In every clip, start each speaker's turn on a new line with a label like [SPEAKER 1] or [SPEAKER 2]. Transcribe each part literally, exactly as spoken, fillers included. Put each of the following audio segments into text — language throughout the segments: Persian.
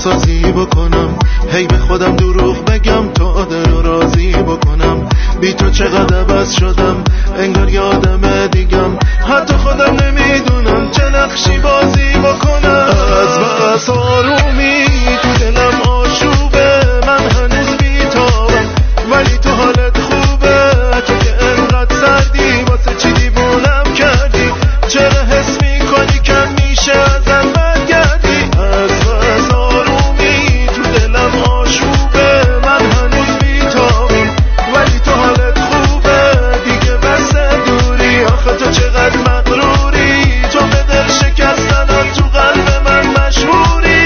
[SPEAKER 1] سازی بکنم، هی به خودم دروغ بگم تا دل راضی بکنم. بی تو چقدر عوض شدم، انگار یادم دیگم، حتی خودم نمیدونم چه نقشی بازی بکنم. از بس آرومی تو دلم آشوبه، من هنوز بیتابم ولی تو حالت خوبه. تو که انقدر سردی واسه چی دیوونم کردی؟ چرا حس میکنی کم میشه ازم برگردی؟ از بس آرومی تو دلم آشوبه، من هنوز بیتابم ولی تو حالت خوبه. دیگه بس دوری، آخه تو چقدر مغروری، تو به دل شکستنم تو قلب من مشهوری.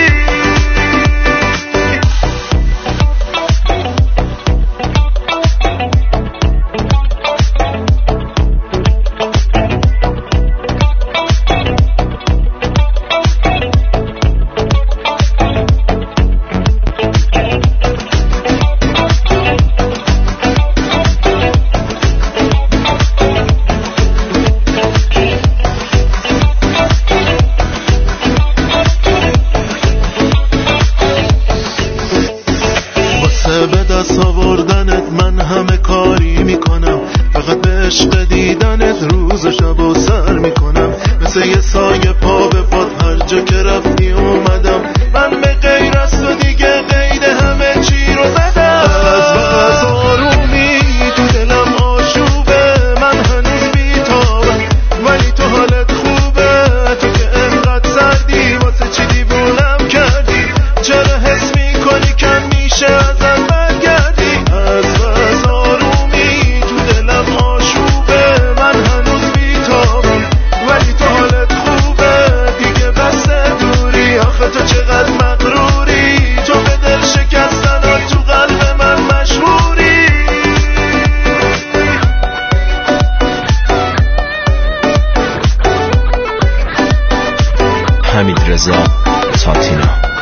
[SPEAKER 1] به دست آوردنت من همه کاری میکنم، فقط به عشق دیدنت روز و شب و سر میکنم. مثل یه سایه پا به پات هر جا که رفتی اومدم، من به غیر از تو دیگه قید همه چی رو زدم. از بس آرومی تو دلم آشوبه، من هنوز بیتابم ولی تو حالت خوبه. تو که انقدر سردی واسه چی دیوونم کردی؟ چرا حس میکنی کم میشه ازم برگردی؟ از بس آرومی تو دلم آشوبه، من هنوز بیتابم ولی تو حالت خوبه. دیگه بس دوری، آخه تو چقدر مغروری، تو به دل شکستنات تو قلب من مشهوری.
[SPEAKER 2] حمیدرضا تاتینا.